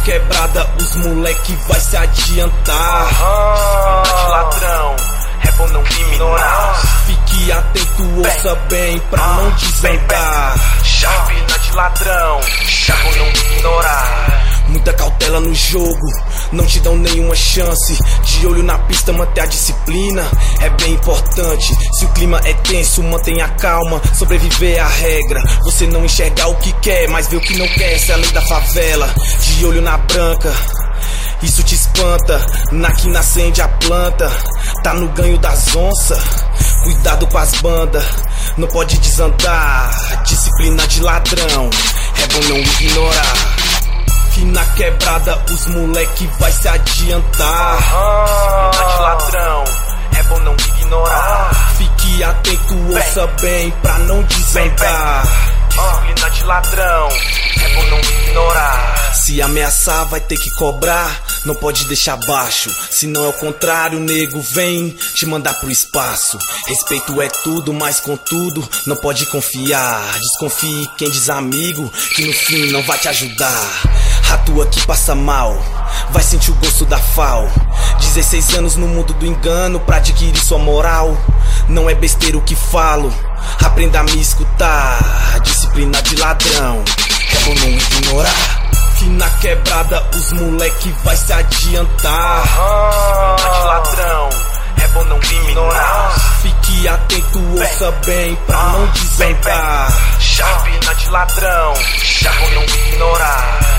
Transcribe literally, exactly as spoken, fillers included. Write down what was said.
quebrada os moleque vai se adiantar. Disciplina de ladrão, é bom não ignorar. Fique atento, ouça bem pra não desandar. Disciplina de ladrão, é bom não ignorar. Muita cautela no jogo, não te dão nenhuma chance. De olho na pista, manter a disciplina é bem importante. Se o clima é tenso, mantenha calma, sobreviver é a regra. Você não enxergar o que quer, mas vê o que não quer, essa é a lei da favela. De olho na branca, isso te espanta. Na quina acende a planta, tá no ganho das onças. Cuidado com as bandas, não pode desandar. Disciplina de ladrão, é bom não ignorar. Que na quebrada os moleque vai se adiantar. Disciplina de ladrão, é bom não ignorar. Fique atento, ouça bem pra não desandar. Disciplina de ladrão, é bom não ignorar. Se ameaçar vai ter que cobrar, não pode deixar baixo. Se não é o contrário, nego, vem te mandar pro espaço. Respeito é tudo, mas contudo não pode confiar. Desconfie quem diz amigo, que no fim não vai te ajudar. Atua que passa mal, vai sentir o gosto da fal. dezesseis anos no mundo do engano pra adquirir sua moral. Não é besteira o que falo, aprenda a me escutar. Disciplina de ladrão, é bom não ignorar. Que na quebrada os moleque vai se adiantar. Disciplina de ladrão, é bom não ignorar. Fique atento, ouça bem pra não desandar. Disciplina de ladrão, é bom não ignorar.